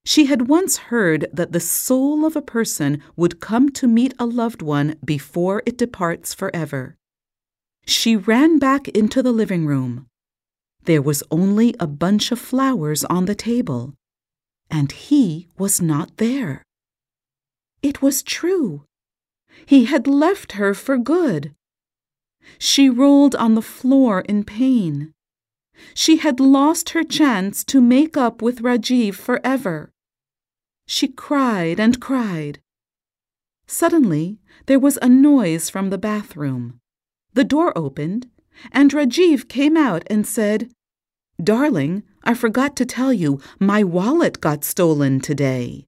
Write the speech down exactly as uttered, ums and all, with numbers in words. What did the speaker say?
She had once heard that the soul of a person would come to meet a loved one before it departs forever. She ran back into the living room. There was only a bunch of flowers on the table, and he was not there. It was true. He had left her for good. She rolled on the floor in pain. She had lost her chance to make up with Rajiv forever. She cried and cried. Suddenly, there was a noise from the bathroom. The door opened, and Rajiv came out and said, "Darling, I forgot to tell you, my wallet got stolen today."